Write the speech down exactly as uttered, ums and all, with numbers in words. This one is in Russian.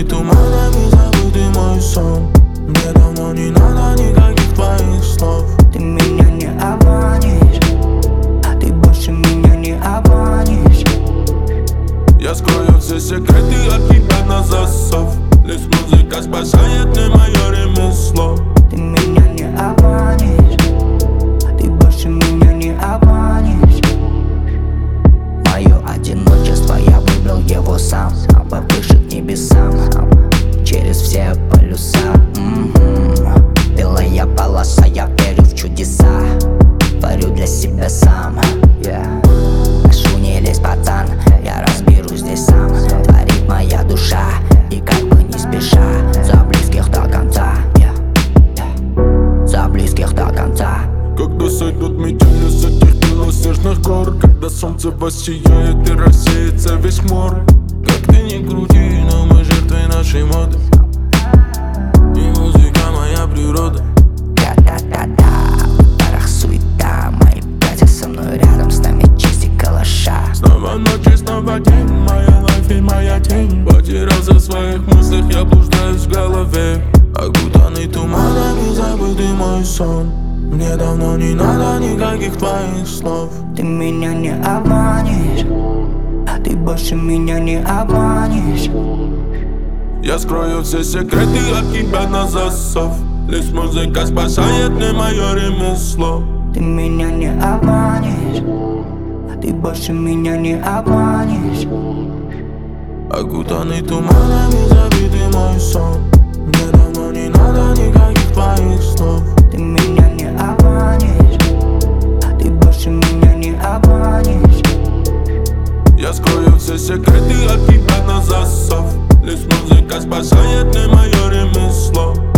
окутанный туманами забытый мой сон. Мне давно не надо никаких твоих слов. Ты меня не обманешь, ты больше меня не обманешь. Я скрою все секреты от тебя на засов. Лишь музыка спасает мне мое ремесло. Ты меня не обманешь, ты больше меня не обманешь. Мое одиночество, я выбрал его сам, повыше к небесам, через все полюса. М-м-м. Белая полоса, я верю в чудеса, творю для себя сам. Yeah. Прошу, не лезь, пацан, я разберусь здесь сам. Творит моя душа, и как бы не спеша, за близких до конца. Yeah. Yeah. За близких до конца. Когда сойдут метели с этих белоснежных гор, когда солнце воссияет и рассеется весь мор. Как ты не крути, но мы жертвы нашей моды, и музыка моя природа. Да-да-да-да, в парах суета, мои братья со мной рядом, с нами честь и калаша. Снова ночь и снова день, моя лайф и моя тень. Потерялся в своих мыслях, я блуждаюсь в голове, окутанный туманами забытый мой сон. Мне давно не надо никаких твоих слов. Ты меня не обманешь, ты больше меня не обманешь. Я скрою все секреты от тебя на засов. Лишь музыка спасает мне мое ремесло. Ты меня не обманешь, ты больше меня не обманешь. Окутанный туманами забитый мой сон. Мне давно не надо никаких твоих слов. Ты меня не обманешь, ты больше меня не обманешь. Я скрою все секреты от тебя на засов. Лишь музыка спасает мне мое ремесло.